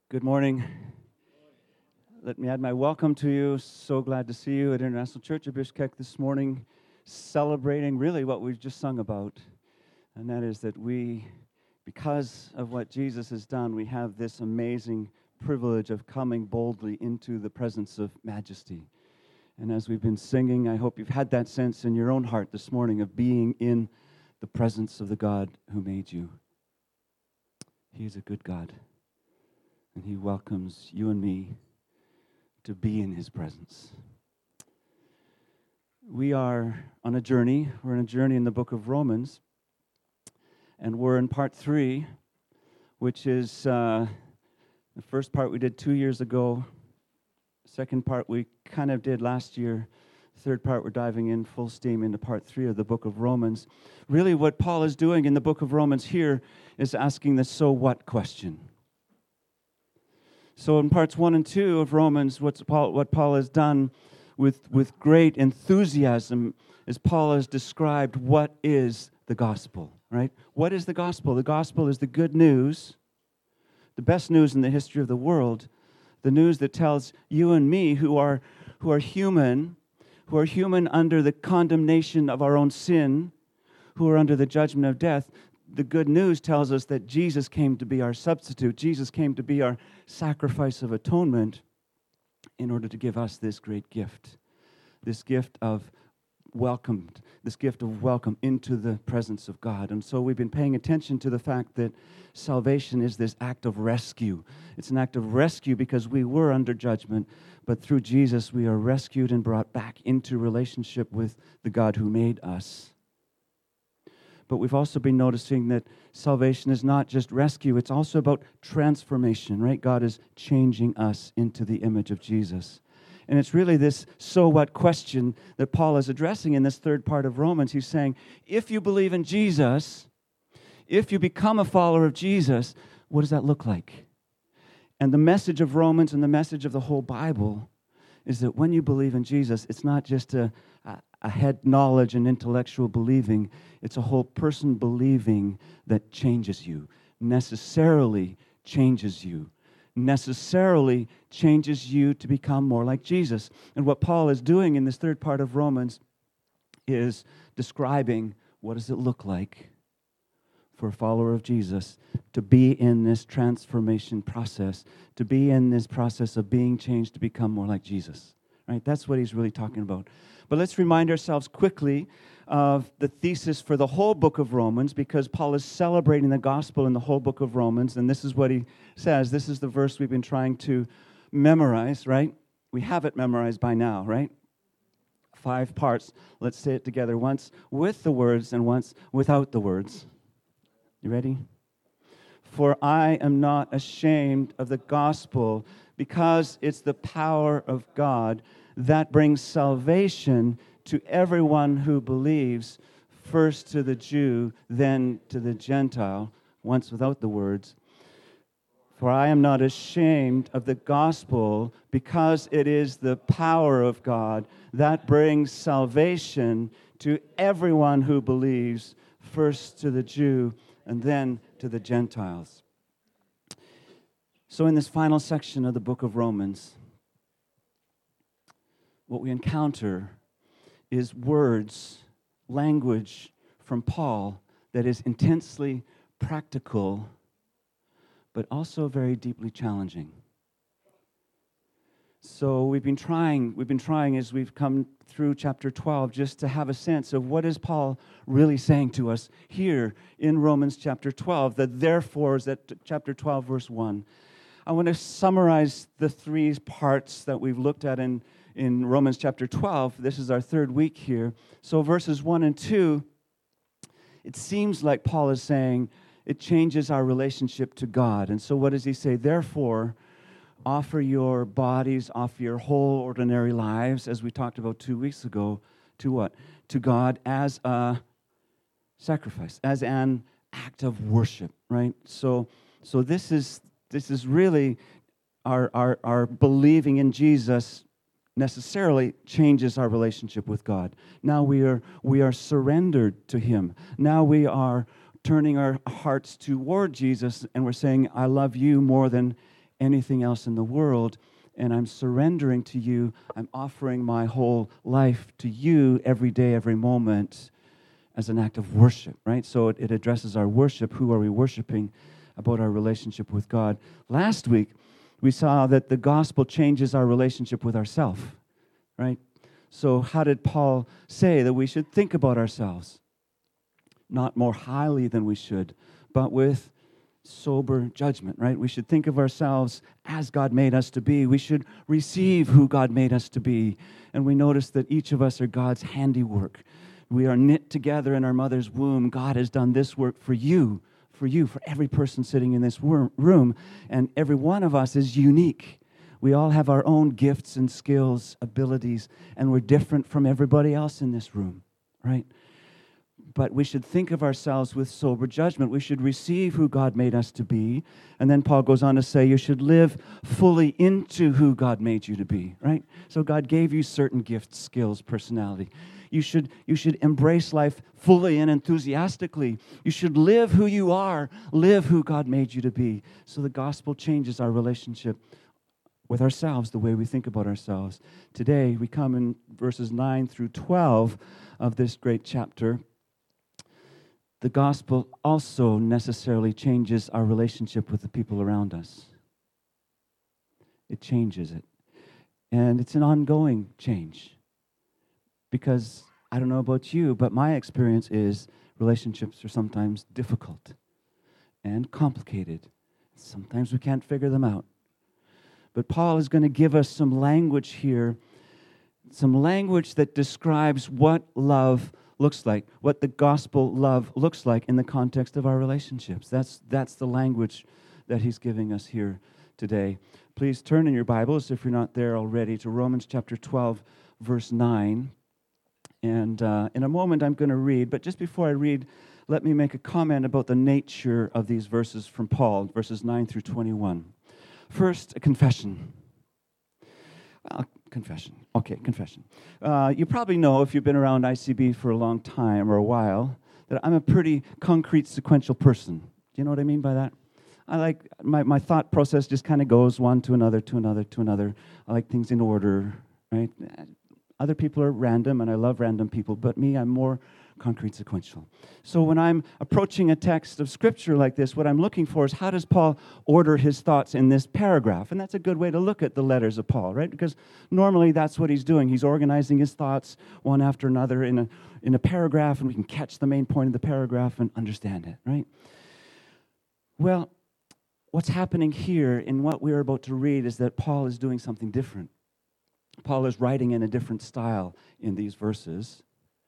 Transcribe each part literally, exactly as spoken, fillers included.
Good morning. Let me add my welcome to you. So glad to see you at International Church of Bishkek this morning, celebrating really what we've just sung about, and that is that we, because of what Jesus has done, we have this amazing privilege of coming boldly into the presence of majesty. And as we've been singing, I hope you've had that sense in your own heart this morning of being in the presence of the God who made you. He is a good God, and He welcomes you and me to be in His presence. We are on a journey. We're on a journey in the book of Romans, and we're in part three, which is uh, the first part we did two years ago. Second part we kind of did last year. Third part we're diving in full steam into part three of the book of Romans. Really what Paul is doing in the book of Romans here is asking the so what question. So in parts one and two of Romans, what's Paul, what Paul has done with, with great enthusiasm is Paul has described what is the gospel, right? What is the gospel? The gospel is the good news, the best news in the history of the world, the news that tells you and me who are, who are human, who are human under the condemnation of our own sin, who are under the judgment of death. The good news tells us that Jesus came to be our substitute. Jesus came to be our sacrifice of atonement in order to give us this great gift, this gift of welcomed, this gift of welcome into the presence of God. And so we've been paying attention to the fact that salvation is this act of rescue. It's an act of rescue because we were under judgment, but through Jesus we are rescued and brought back into relationship with the God who made us. But we've also been noticing that salvation is not just rescue, it's also about transformation, right? God is changing us into the image of Jesus. And it's really this so what question that Paul is addressing in this third part of Romans. He's saying, if you believe in Jesus, if you become a follower of Jesus, what does that look like? And the message of Romans and the message of the whole Bible is that when you believe in Jesus, it's not just a, a, a head knowledge and intellectual believing. It's a whole person believing that changes you, necessarily changes you, necessarily changes you to become more like Jesus. And what Paul is doing in this third part of Romans is describing what does it look like for a follower of Jesus to be in this transformation process, to be in this process of being changed to become more like Jesus. Right? That's what he's really talking about. But let's remind ourselves quickly of the thesis for the whole book of Romans, because Paul is celebrating the gospel in the whole book of Romans, and this is what he says. This is the verse we've been trying to memorize, right? We have it memorized by now, right? Five parts. Let's say it together, once with the words and once without the words. You ready? For I am not ashamed of the gospel, because it's the power of God that brings salvation to everyone who believes, first to the Jew, then to the Gentile, once without the words. For I am not ashamed of the gospel, because it is the power of God that brings salvation to everyone who believes, first to the Jew, and then to the Gentiles. So in this final section of the book of Romans, what we encounter is words, language from Paul that is intensely practical, but also very deeply challenging. So we've been trying, we've been trying as we've come through chapter twelve just to have a sense of what is Paul really saying to us here in Romans chapter twelve. The therefore is at chapter twelve, verse one. I want to summarize the three parts that we've looked at in, in Romans chapter twelve. This is our third week here. So verses one and two, it seems like Paul is saying it changes our relationship to God. And so what does he say? Therefore, offer your bodies, offer your whole ordinary lives, as we talked about two weeks ago, to what? To God as a sacrifice, as an act of worship, right? So, so this is this is really our our our believing in Jesus necessarily changes our relationship with God. Now we are we are surrendered to Him. Now we are turning our hearts toward Jesus, and we're saying, I love you more than anything else in the world. And I'm surrendering to you. I'm offering my whole life to you every day, every moment as an act of worship, right? So it, it addresses our worship. Who are we worshiping? About our relationship with God. Last week, we saw that the gospel changes our relationship with ourselves, right? So how did Paul say that we should think about ourselves? Not more highly than we should, but with sober judgment, right? We should think of ourselves as God made us to be. We should receive who God made us to be. And we notice that each of us are God's handiwork. We are knit together in our mother's womb. God has done this work for you, for you, for every person sitting in this room. And every one of us is unique. We all have our own gifts and skills, abilities, and we're different from everybody else in this room, right? But we should think of ourselves with sober judgment. We should receive who God made us to be. And then Paul goes on to say you should live fully into who God made you to be, right? So God gave you certain gifts, skills, personality. You should, you should embrace life fully and enthusiastically. You should live who you are, live who God made you to be. So the gospel changes our relationship with ourselves, the way we think about ourselves. Today, we come in verses nine through twelve of this great chapter. The gospel also necessarily changes our relationship with the people around us. It changes it. And it's an ongoing change. Because I don't know about you, but my experience is relationships are sometimes difficult and complicated. Sometimes we can't figure them out. But Paul is going to give us some language here, some language that describes what love looks like, what the gospel love looks like in the context of our relationships. That's, that's the language that he's giving us here today. Please turn in your Bibles, if you're not there already, to Romans chapter twelve, verse nine. And uh, in a moment I'm going to read, but just before I read, let me make a comment about the nature of these verses from Paul, verses nine through twenty-one. First, a confession. Well, confession. Okay, confession. Uh, you probably know, if you've been around I C B for a long time or a while, that I'm a pretty concrete, sequential person. Do you know what I mean by that? I like, my, my thought process just kind of goes one to another, to another, to another. I like things in order, right? Other people are random, and I love random people, but me, I'm more concrete, sequential. So when I'm approaching a text of Scripture like this, what I'm looking for is how does Paul order his thoughts in this paragraph? And that's a good way to look at the letters of Paul, right? Because normally that's what he's doing. He's organizing his thoughts one after another in a, in a paragraph, and we can catch the main point of the paragraph and understand it, right? Well, what's happening here in what we're about to read is that Paul is doing something different. Paul is writing in a different style in these verses.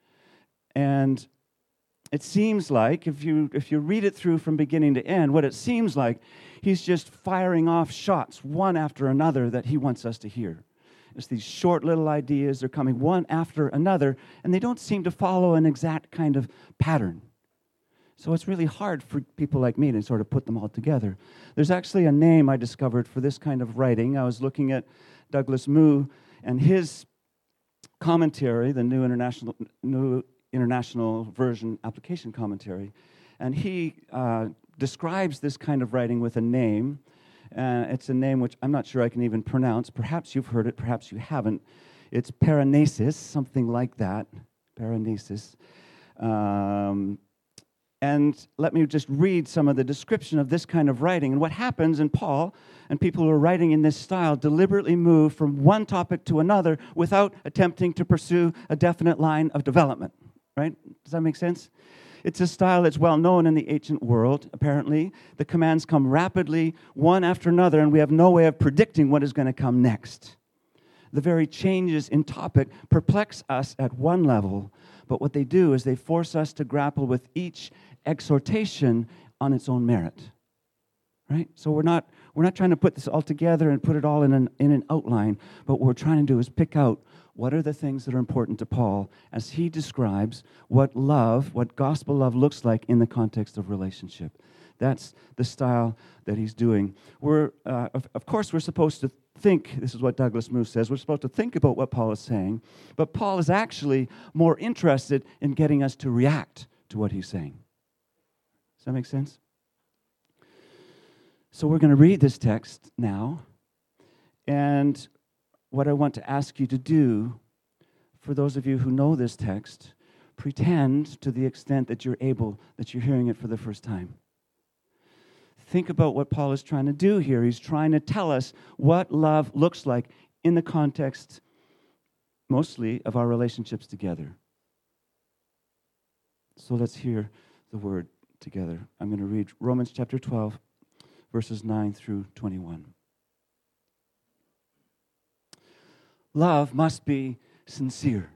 And it seems like, if you if you read it through from beginning to end, what it seems like, he's just firing off shots one after another that he wants us to hear. It's these short little ideas, they're coming one after another, and they don't seem to follow an exact kind of pattern. So it's really hard for people like me to sort of put them all together. There's actually a name I discovered for this kind of writing. I was looking at Douglas Moo and his commentary, the New International New International Version Application Commentary, and he uh, describes this kind of writing with a name. Uh, it's a name which I'm not sure I can even pronounce. Perhaps you've heard it, perhaps you haven't. It's paranesis, something like that, paranesis. Um, and let me just read some of the description of this kind of writing. And what happens in Paul, and people who are writing in this style, deliberately move from one topic to another without attempting to pursue a definite line of development. Right? Does that make sense? It's a style that's well known in the ancient world, apparently. The commands come rapidly, one after another, and we have no way of predicting what is going to come next. The very changes in topic perplex us at one level, but what they do is they force us to grapple with each exhortation on its own merit. Right? So we're not we're not trying to put this all together and put it all in an in an outline, but what we're trying to do is pick out what are the things that are important to Paul as he describes what love, what gospel love looks like in the context of relationship. That's the style that he's doing. We're, uh, of, of course, we're supposed to think, this is what Douglas Moo says, we're supposed to think about what Paul is saying, but Paul is actually more interested in getting us to react to what he's saying. Does that make sense? So we're going to read this text now. And what I want to ask you to do, for those of you who know this text, pretend to the extent that you're able, that you're hearing it for the first time. Think about what Paul is trying to do here. He's trying to tell us what love looks like in the context, mostly, of our relationships together. So let's hear the word together. I'm going to read Romans chapter twelve, verses nine through twenty-one. Love must be sincere.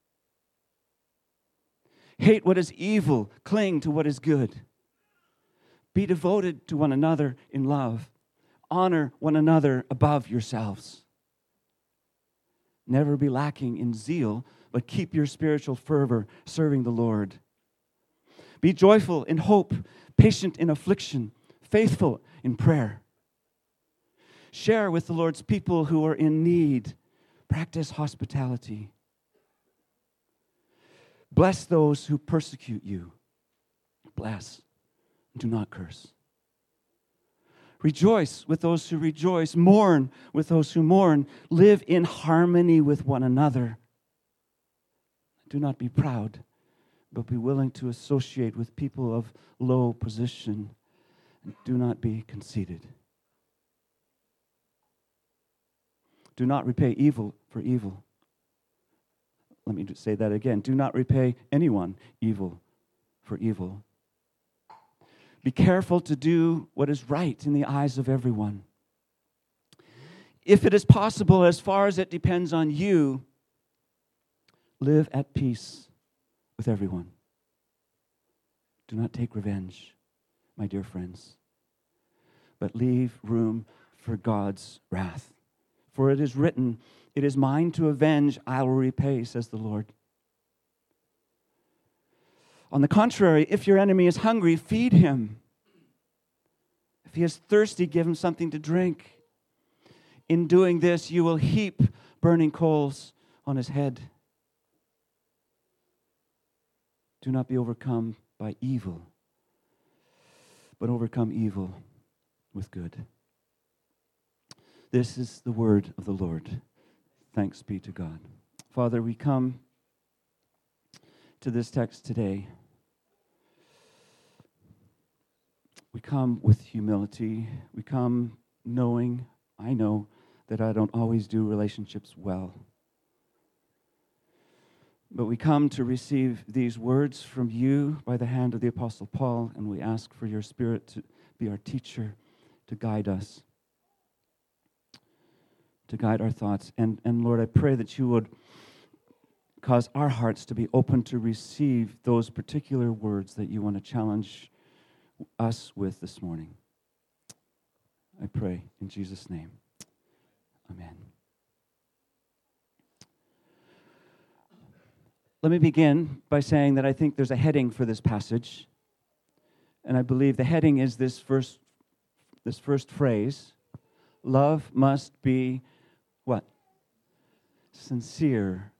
Hate what is evil, cling to what is good. Be devoted to one another in love. Honor one another above yourselves. Never be lacking in zeal, but keep your spiritual fervor serving the Lord. Be joyful in hope, patient in affliction, faithful in prayer. Share with the Lord's people who are in need. Practice hospitality. Bless those who persecute you. Bless. Do not curse. Rejoice with those who rejoice. Mourn with those who mourn. Live in harmony with one another. Do not be proud, but be willing to associate with people of low position. And do not be conceited. Do not repay evil for evil. Let me say that again. Do not repay anyone evil for evil. Be careful to do what is right in the eyes of everyone. If it is possible, as far as it depends on you, live at peace with everyone. Do not take revenge, my dear friends, but leave room for God's wrath. For it is written, "It is mine to avenge, I will repay," says the Lord. On the contrary, if your enemy is hungry, feed him. If he is thirsty, give him something to drink. In doing this, you will heap burning coals on his head. Do not be overcome by evil, but overcome evil with good. This is the word of the Lord. Thanks be to God. Father, we come to this text today. We come with humility. We come knowing, I know, that I don't always do relationships well. But we come to receive these words from you by the hand of the Apostle Paul, and we ask for your Spirit to be our teacher, to guide us, to guide our thoughts. And, and Lord, I pray that you would cause our hearts to be open to receive those particular words that you want to challenge us with this morning. I pray in Jesus' name. Amen. Let me begin by saying that I think there's a heading for this passage. And I believe the heading is this first, this first phrase. Love must be what? Sincere.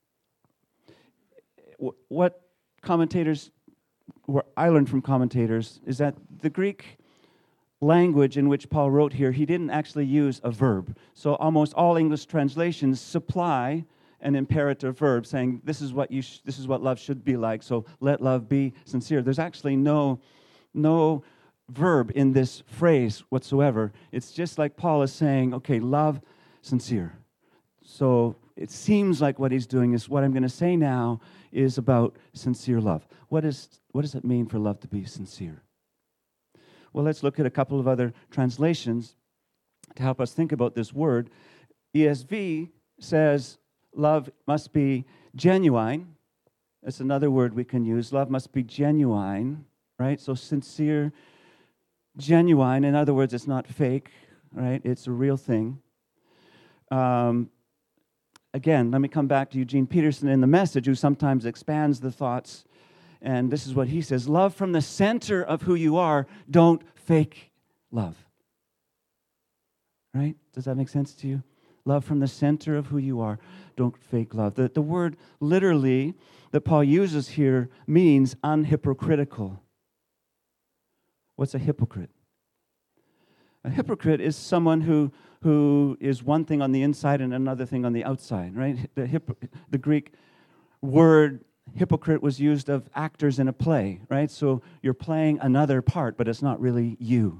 What commentators, what I learned from commentators, is that the Greek language in which Paul wrote here, he didn't actually use a verb. So almost all English translations supply an imperative verb saying this is what you sh- this is what love should be like. So let love be sincere. There's actually no no verb in this phrase whatsoever. It's just like Paul is saying, okay, love sincere. So it seems like what he's doing is what I'm going to say now is about sincere love. What is what does it mean for love to be sincere? Well, let's look at a couple of other translations to help us think about this word. E S V says love must be genuine. That's another word we can use. Love must be genuine, right? So sincere, genuine. In other words, it's not fake, right? It's a real thing. Um, again, let me come back to Eugene Peterson in The Message, who sometimes expands the thoughts. And this is what he says: love from the center of who you are. Don't fake love. Right? Does that make sense to you? Love from the center of who you are. Don't fake love. The, the word literally that Paul uses here means unhypocritical. What's a hypocrite? A hypocrite is someone who who is one thing on the inside and another thing on the outside, right? The hip, the Greek word hypocrite was used of actors in a play, right? So you're playing another part, but it's not really you.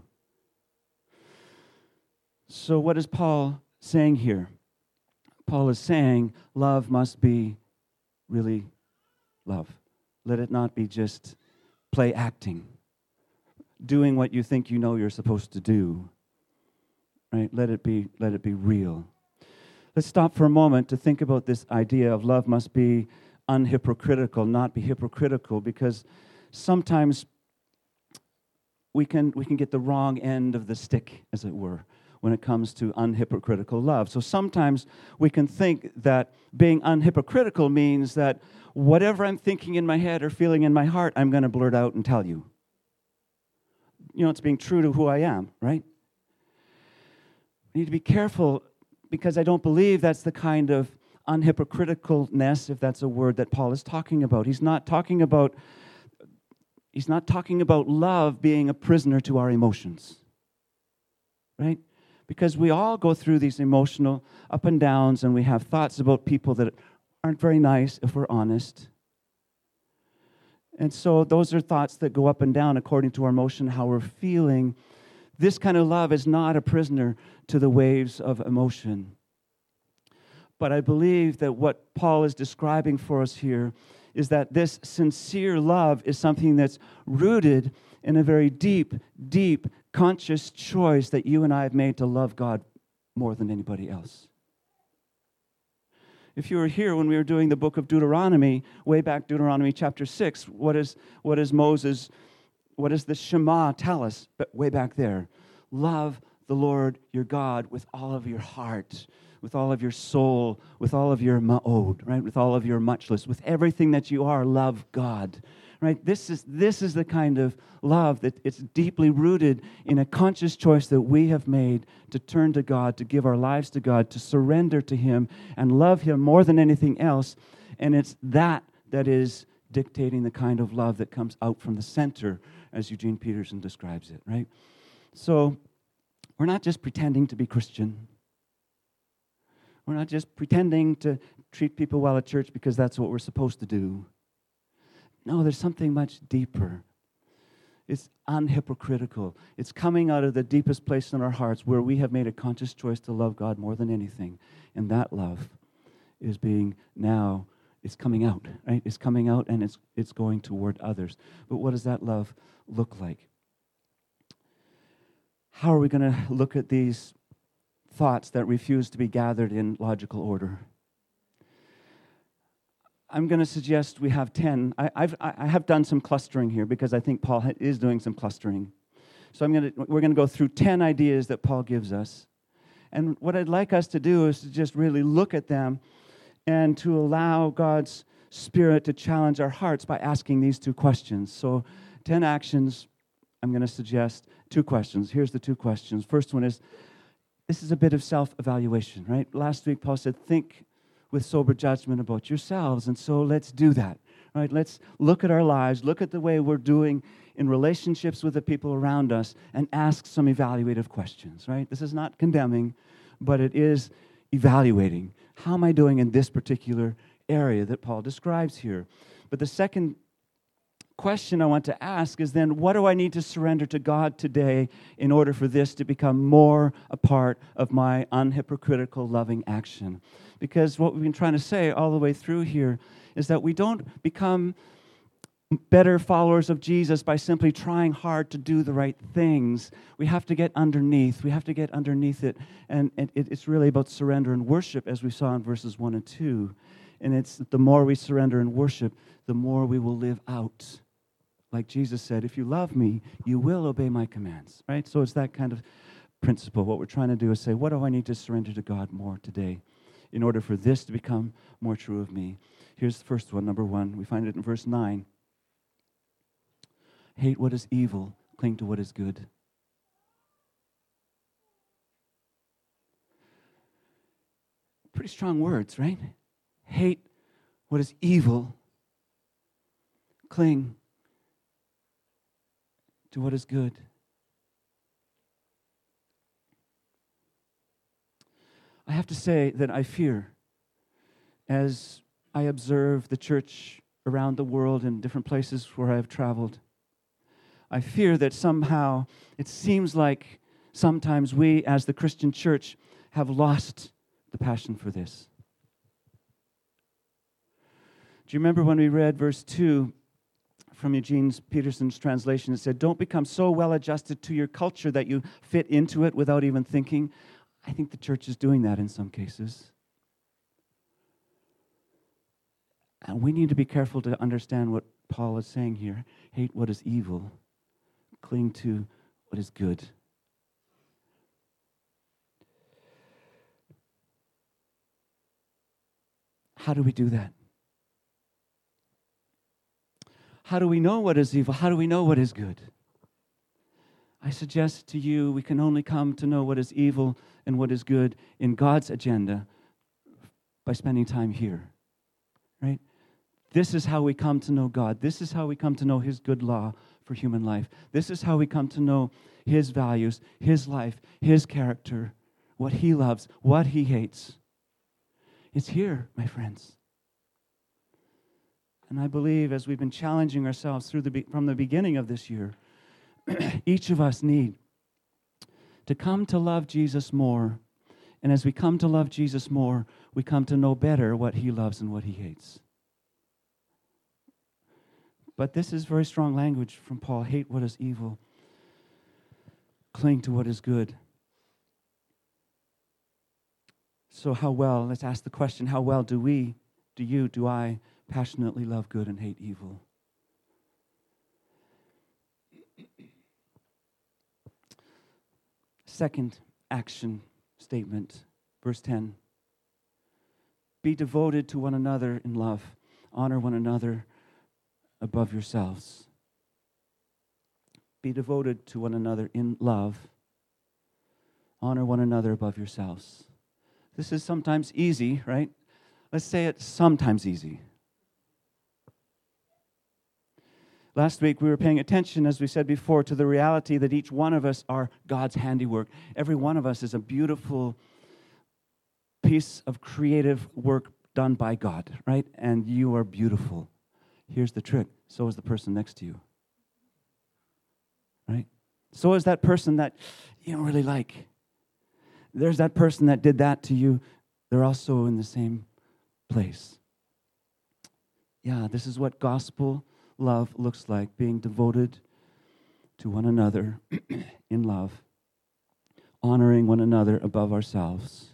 So what is Paul saying here? Paul is saying love must be really love. Let it not be just play acting, doing what you think you know you're supposed to do. Right? Let it be, let it be real. Let's stop for a moment to think about this idea of love must be unhypocritical, not be hypocritical, because sometimes we can we can get the wrong end of the stick, as it were, when it comes to unhypocritical love. So sometimes we can think that being unhypocritical means that whatever I'm thinking in my head or feeling in my heart, I'm going to blurt out and tell you. You know, it's being true to who I am, right? I need to be careful because I don't believe that's the kind of unhypocriticalness, if that's a word that Paul is talking about. He's not talking about he's not talking about love being a prisoner to our emotions. Right? Because we all go through these emotional up and downs, and we have thoughts about people that aren't very nice, if we're honest. And so those are thoughts that go up and down according to our emotion, how we're feeling. This kind of love is not a prisoner to the waves of emotion. But I believe that what Paul is describing for us here is that this sincere love is something that's rooted in a very deep, deep, conscious choice that you and I have made to love God more than anybody else. If you were here when we were doing the book of Deuteronomy, way back Deuteronomy chapter six, what is what is Moses, what does the Shema tell us? But way back there, love the Lord your God with all of your heart, with all of your soul, with all of your ma'od, right? With all of your muchless, with everything that you are, love God, right? This is this is the kind of love that it's deeply rooted in a conscious choice that we have made to turn to God, to give our lives to God, to surrender to Him and love Him more than anything else. And it's that that is dictating the kind of love that comes out from the center, as Eugene Peterson describes it, right? So we're not just pretending to be Christian. We're not just pretending to treat people well at church because that's what we're supposed to do. No, there's something much deeper. It's unhypocritical. It's coming out of the deepest place in our hearts where we have made a conscious choice to love God more than anything. And that love is being now, it's coming out, right? It's coming out and it's it's going toward others. But what does that love look like? How are we going to look at these thoughts that refuse to be gathered in logical order? I'm going to suggest we have ten. I, I've, I have done some clustering here because I think Paul is doing some clustering. So I'm going to, we're going to go through ten ideas that Paul gives us. And what I'd like us to do is to just really look at them and to allow God's Spirit to challenge our hearts by asking these two questions. So ten actions, I'm going to suggest two questions. Here's the two questions. First one is, this is a bit of self-evaluation, right? Last week, Paul said, think with sober judgment about yourselves, and so let's do that, right? Let's look at our lives, look at the way we're doing in relationships with the people around us, and ask some evaluative questions, right? This is not condemning, but it is evaluating. How am I doing in this particular area that Paul describes here? But the second question I want to ask is then, what do I need to surrender to God today in order for this to become more a part of my unhypocritical loving action? Because what we've been trying to say all the way through here is that we don't become better followers of Jesus by simply trying hard to do the right things. We have to get underneath. We have to get underneath it. And it, it's really about surrender and worship, as we saw in verses one and two. And it's the more we surrender and worship, the more we will live out. Like Jesus said, if you love me, you will obey my commands, right? So it's that kind of principle. What we're trying to do is say, what do I need to surrender to God more today in order for this to become more true of me? Here's the first one, number one. We find it in verse nine. Hate what is evil, cling to what is good. Pretty strong words, right? Hate what is evil, cling to what is good. I have to say that I fear, as I observe the church around the world in different places where I have traveled, I fear that somehow it seems like sometimes we as the Christian church have lost the passion for this. Do you remember when we read verse two from Eugene Peterson's translation? It said, "Don't become so well adjusted to your culture that you fit into it without even thinking." I think the church is doing that in some cases. And we need to be careful to understand what Paul is saying here. Hate what is evil. Cling to what is good. How do we do that? How do we know what is evil? How do we know what is good? I suggest to you we can only come to know what is evil and what is good in God's agenda by spending time here, right? This is how we come to know God. This is how we come to know His good law for human life. This is how we come to know His values, His life, His character, what He loves, what He hates. It's here, my friends. And I believe as we've been challenging ourselves through the be- from the beginning of this year, each of us need to come to love Jesus more. And as we come to love Jesus more, we come to know better what He loves and what He hates. But this is very strong language from Paul. Hate what is evil. Cling to what is good. So how well, let's ask the question, how well do we, do you, do I passionately love good and hate evil? Second action statement, verse ten. Be devoted to one another in love. Honor one another above yourselves. Be devoted to one another in love. Honor one another above yourselves. This is sometimes easy, right? Let's say it's sometimes easy. Last week we were paying attention, as we said before, to the reality that each one of us are God's handiwork. Every one of us is a beautiful piece of creative work done by God, right? And you are beautiful. Here's the trick. So is the person next to you. Right? So is that person that you don't really like. There's that person that did that to you. They're also in the same place. Yeah, this is what gospel love looks like, being devoted to one another in love, honoring one another above ourselves.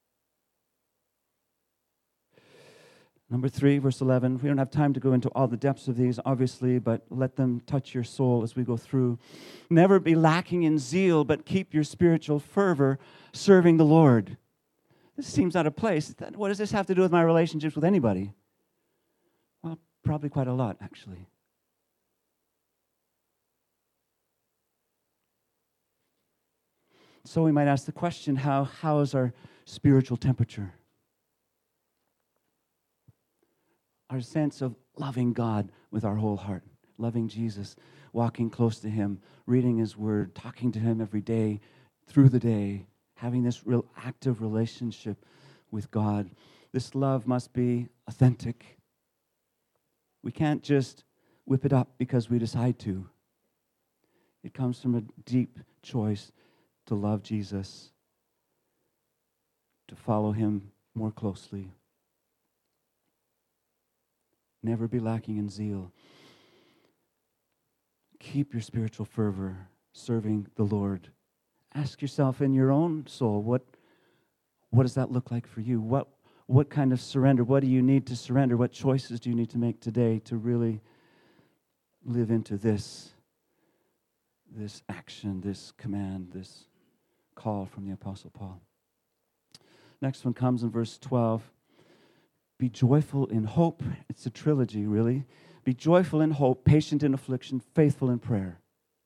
Number three, verse eleven. We don't have time to go into all the depths of these, obviously, but let them touch your soul as we go through. Never be lacking in zeal, but keep your spiritual fervor serving the Lord. This seems out of place. What does this have to do with my relationships with anybody? Well, probably quite a lot, actually. So we might ask the question, how, how is our spiritual temperature? Our sense of loving God with our whole heart, loving Jesus, walking close to Him, reading His Word, talking to Him every day, through the day, having this real active relationship with God. This love must be authentic. We can't just whip it up because we decide to. It comes from a deep choice to love Jesus, to follow Him more closely. Never be lacking in zeal. Keep your spiritual fervor serving the Lord. Ask yourself in your own soul, what, what does that look like for you? What, what kind of surrender? What do you need to surrender? What choices do you need to make today to really live into this, this action, this command, this call from the Apostle Paul? Next one comes in verse twelve. Be joyful in hope. It's a trilogy, really. Be joyful in hope, patient in affliction, faithful in prayer.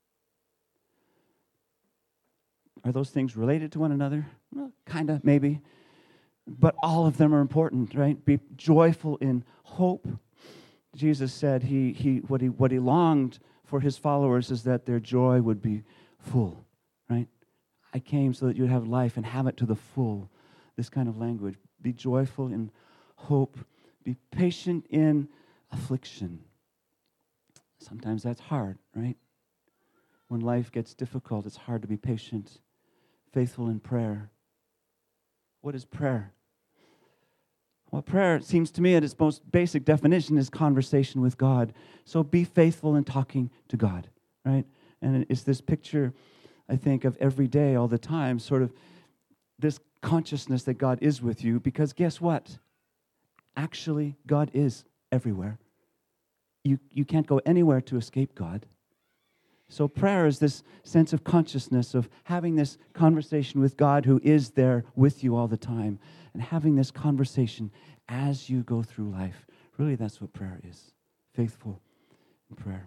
Are those things related to one another? Well, kind of, maybe. But all of them are important, right? Be joyful in hope. Jesus said he he what he what he longed for His followers is that their joy would be full, right? I came so that you'd have life and have it to the full. this kind of language. Be joyful in hope. Be patient in affliction. Sometimes that's hard, right? When life gets difficult, it's hard to be patient, faithful in prayer. What is prayer? Well, prayer, it seems to me, at its most basic definition, is conversation with God. So be faithful in talking to God, right? And it's this picture, I think, of every day, all the time, sort of this consciousness that God is with you, because guess what? Actually, God is everywhere. You, you can't go anywhere to escape God. So prayer is this sense of consciousness of having this conversation with God who is there with you all the time, and having this conversation as you go through life. Really, that's what prayer is. Faithful in prayer.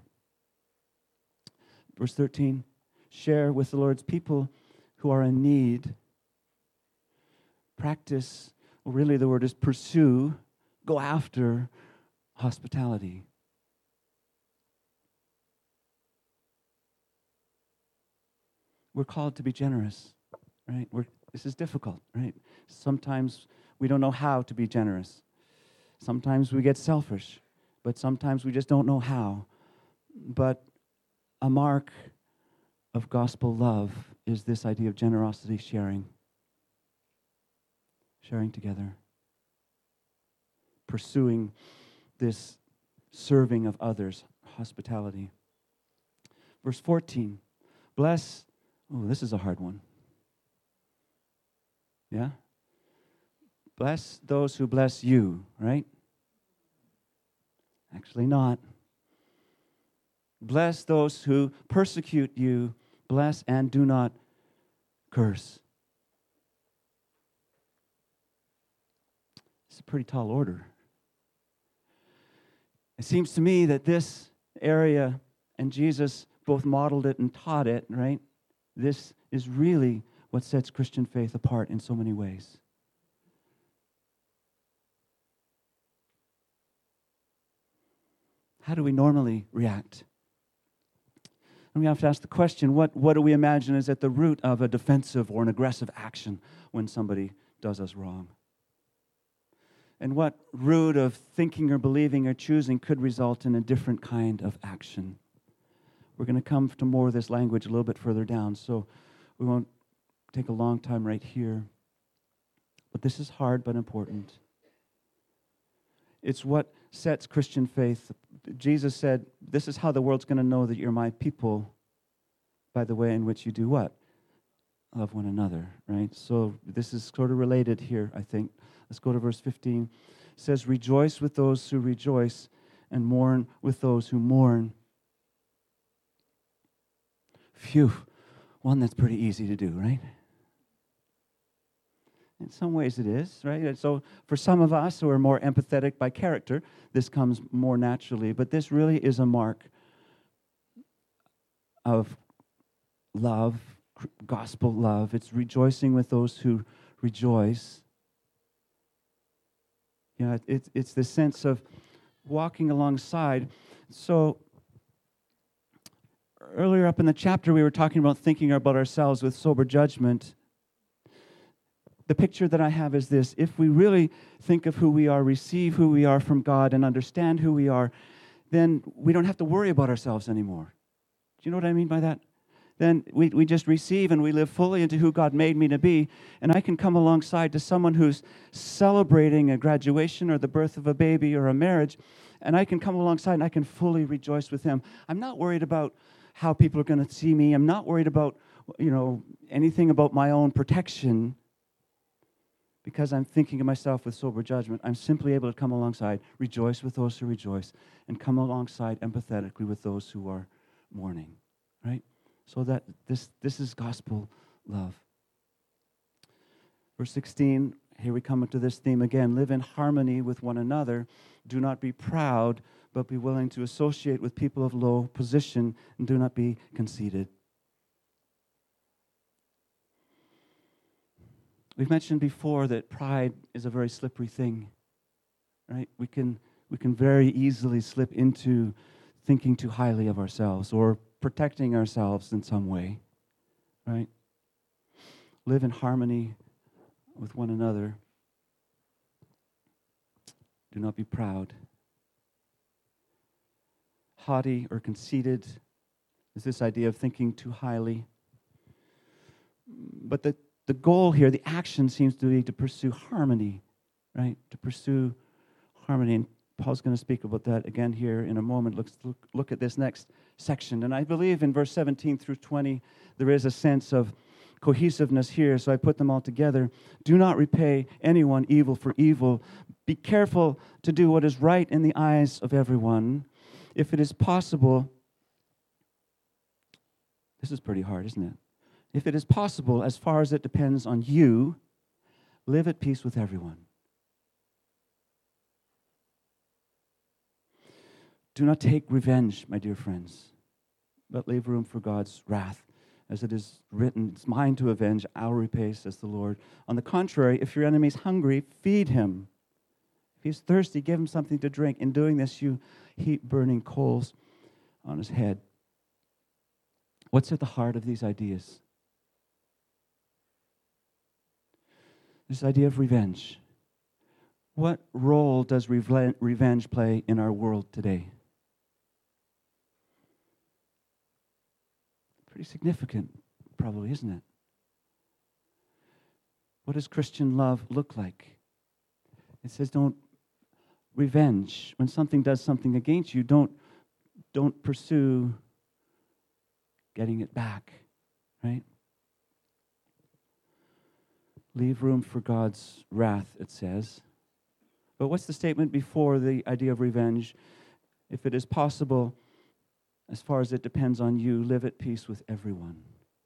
Verse thirteen, share with the Lord's people who are in need. Practice, well, really the word is pursue, go after hospitality. We're called to be generous, right? We're, this is difficult, right? Sometimes we don't know how to be generous. Sometimes we get selfish, but sometimes we just don't know how. But a mark of gospel love is this idea of generosity, sharing. Sharing together. Pursuing this serving of others, hospitality. Verse fourteen, bless. Oh, this is a hard one. Yeah? Bless those who bless you, right? Actually not. Bless those who persecute you. Bless and do not curse. It's a pretty tall order. It seems to me that this area, and Jesus both modeled it and taught it, right? This is really what sets Christian faith apart in so many ways. How do we normally react? And we have to ask the question, what, what do we imagine is at the root of a defensive or an aggressive action when somebody does us wrong? And what root of thinking or believing or choosing could result in a different kind of action? We're going to come to more of this language a little bit further down, so we won't take a long time right here. But this is hard but important. It's what sets Christian faith. Jesus said, this is how the world's going to know that you're my people, by the way in which you do what? Love one another, right? So this is sort of related here, I think. Let's go to verse fifteen. It says, rejoice with those who rejoice and mourn with those who mourn. Phew, one that's pretty easy to do, right? In some ways it is, right? And so for some of us who are more empathetic by character, this comes more naturally. But this really is a mark of love, gospel love. It's rejoicing with those who rejoice. You know, it, it's the sense of walking alongside. So earlier up in the chapter, we were talking about thinking about ourselves with sober judgment. The picture that I have is this: if we really think of who we are, receive who we are from God, and understand who we are, then we don't have to worry about ourselves anymore. Do you know what I mean by that? Then we, we just receive and we live fully into who God made me to be, and I can come alongside to someone who's celebrating a graduation or the birth of a baby or a marriage, and I can come alongside and I can fully rejoice with him. I'm not worried about how people are going to see me. I'm not worried about, you know, anything about my own protection, because I'm thinking of myself with sober judgment. I'm simply able to come alongside, rejoice with those who rejoice, and come alongside empathetically with those who are mourning, right? So that this, this is gospel love. Verse sixteen, here we come into this theme again. Live in harmony with one another. Do not be proud, but be willing to associate with people of low position, and do not be conceited. We've mentioned before that pride is a very slippery thing, right? We can we can very easily slip into thinking too highly of ourselves or protecting ourselves in some way, right? Live in harmony with one another. Do not be proud. Haughty or conceited is this idea of thinking too highly. But the, the goal here, the action seems to be to pursue harmony, right? To pursue harmony. And Paul's going to speak about that again here in a moment. Let's look, look at this next section. And I believe in verse seventeen through twenty, there is a sense of cohesiveness here, so I put them all together. Do not repay anyone evil for evil. Be careful to do what is right in the eyes of everyone. If it is possible, this is pretty hard, isn't it? If it is possible, as far as it depends on you, live at peace with everyone. Do not take revenge, my dear friends, but leave room for God's wrath. As it is written, it's mine to avenge, I'll repay, says the Lord. On the contrary, if your enemy is hungry, feed him. If he's thirsty, give him something to drink. In doing this, you heap burning coals on his head. What's at the heart of these ideas? This idea of revenge. What role does reven- revenge play in our world today? Pretty significant, probably, isn't it? What does Christian love look like? It says don't revenge. When something does something against you, don't, don't pursue getting it back, right? Leave room for God's wrath, it says. But what's the statement before the idea of revenge? If it is possible, as far as it depends on you, live at peace with everyone.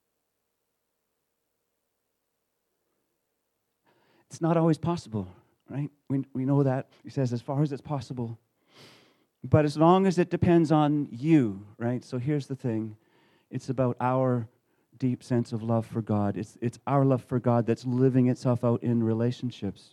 It's not always possible, right? We, we know that. He says, as far as it's possible. But as long as it depends on you, right? So here's the thing. It's about our deep sense of love for God. It's, it's our love for God that's living itself out in relationships.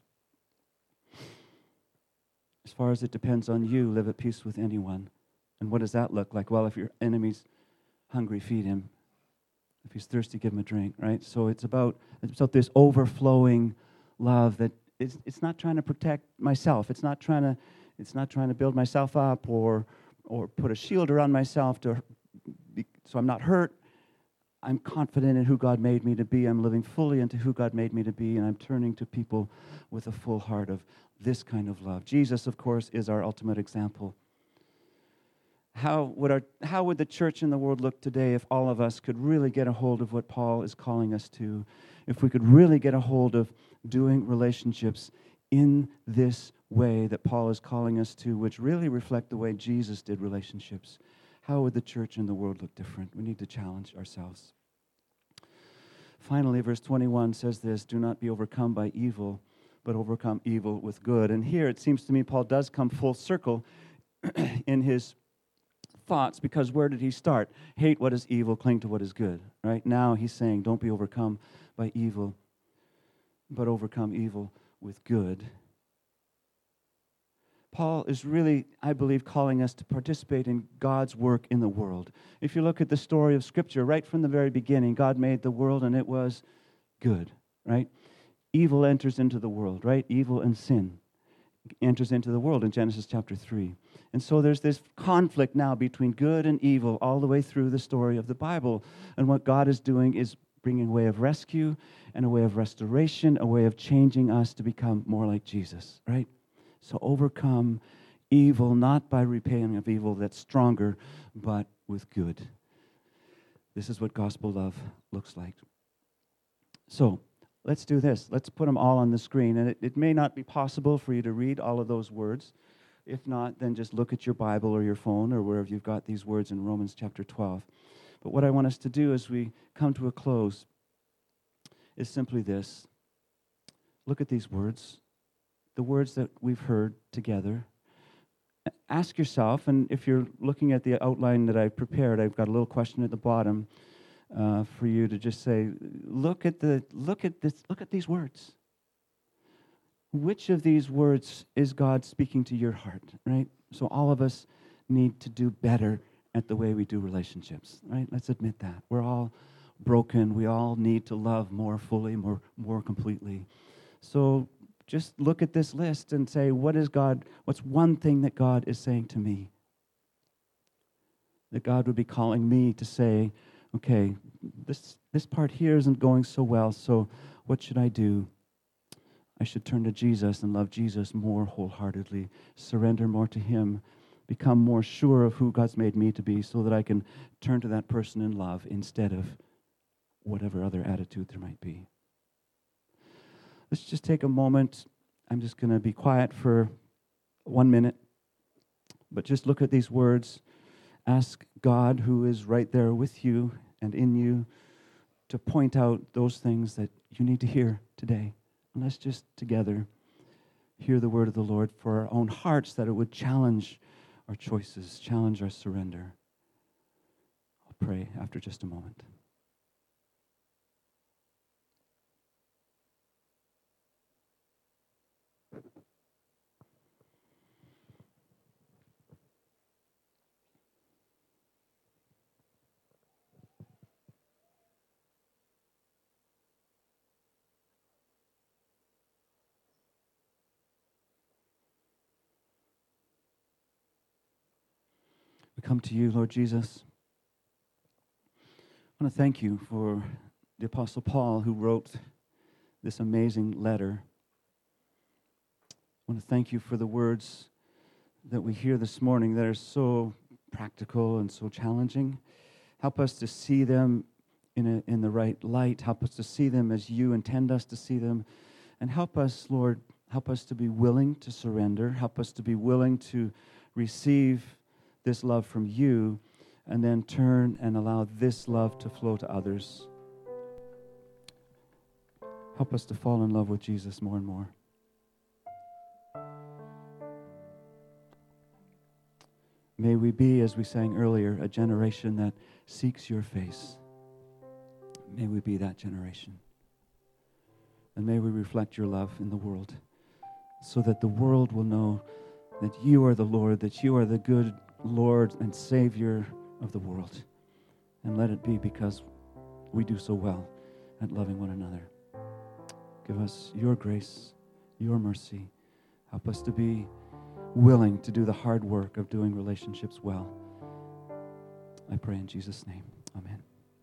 As far as it depends on you, live at peace with anyone. And what does that look like? Well, if your enemy's hungry, feed him. If he's thirsty, give him a drink, right? So it's about, it's about this overflowing love that it's, it's not trying to protect myself. It's not trying to, it's not trying to build myself up or or put a shield around myself to be, so I'm not hurt. I'm confident in who God made me to be. I'm living fully into who God made me to be, and I'm turning to people with a full heart of this kind of love. Jesus, of course, is our ultimate example. How would our how would the church in the world look today if all of us could really get a hold of what Paul is calling us to? If we could really get a hold of doing relationships in this way that Paul is calling us to, which really reflect the way Jesus did relationships, how would the church in the world look different? We need to challenge ourselves. Finally, verse twenty-one says this, do not be overcome by evil, but overcome evil with good. And here it seems to me Paul does come full circle in his thoughts, because where did he start? Hate what is evil, cling to what is good. Right now he's saying don't be overcome by evil, but overcome evil with good. Paul is really, I believe, calling us to participate in God's work in the world. If you look at the story of Scripture, right from the very beginning, God made the world and it was good, right? Evil enters into the world, right? Evil and sin enters into the world in Genesis chapter three. And so there's this conflict now between good and evil all the way through the story of the Bible. And what God is doing is bringing a way of rescue and a way of restoration, a way of changing us to become more like Jesus, right? So overcome evil, not by repaying of evil that's stronger, but with good. This is what gospel love looks like. So let's do this. Let's put them all on the screen. And it, it may not be possible for you to read all of those words. If not, then just look at your Bible or your phone or wherever you've got these words in Romans chapter twelve. But what I want us to do as we come to a close is simply this. Look at these words, the words that we've heard together. Ask yourself, and if you're looking at the outline that I've prepared, I've got a little question at the bottom uh, for you to just say, look at the look at this, look at these words. Which of these words is God speaking to your heart, right? So all of us need to do better at the way we do relationships, right? Let's admit that. We're all broken. We all need to love more fully, more, more completely. So just look at this list and say, what is God, what's one thing that God is saying to me? That God would be calling me to say, okay, this, this part here isn't going so well, so what should I do? I should turn to Jesus and love Jesus more wholeheartedly, surrender more to him, become more sure of who God's made me to be so that I can turn to that person in love instead of whatever other attitude there might be. Let's just take a moment. I'm just going to be quiet for one minute, but just look at these words. Ask God, who is right there with you and in you, to point out those things that you need to hear today. And let's just together hear the word of the Lord for our own hearts, that it would challenge our choices, challenge our surrender. I'll pray after just a moment. We come to you, Lord Jesus. I want to thank you for the Apostle Paul, who wrote this amazing letter. I want to thank you for the words that we hear this morning that are so practical and so challenging. Help us to see them in a, in the right light. Help us to see them as you intend us to see them. And help us, Lord, help us to be willing to surrender. Help us to be willing to receive this love from you, and then turn and allow this love to flow to others. Help us to fall in love with Jesus more and more. May we be, as we sang earlier, a generation that seeks your face. May we be that generation. And may we reflect your love in the world, so that the world will know that you are the Lord, that you are the good Lord and Savior of the world. And let it be because we do so well at loving one another. Give us your grace, your mercy. Help us to be willing to do the hard work of doing relationships well. I pray in Jesus' name.